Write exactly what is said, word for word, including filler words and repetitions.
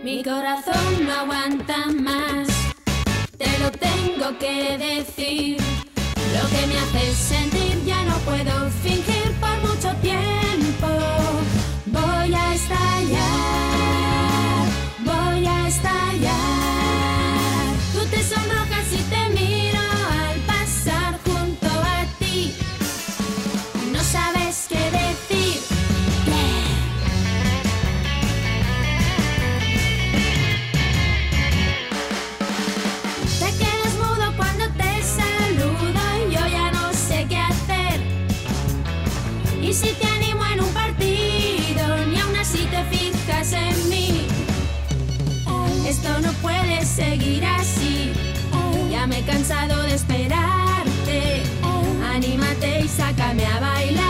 Mi corazón no aguanta más, te lo tengo que decir. Lo que me hace sentir ya no puedo fingir por mucho tiempo. Voy a estallar, voy a estallar. Tú te sonrojas y te miro al pasar junto a ti. No sabes qué decir. Te quedas mudo cuando te saludo y yo ya no sé qué hacer. Y si te animo en un partido, ni aún así te fijas en mí. Esto no puede seguir así. Ya me he cansado de esperarte. Anímate y sácame a bailar.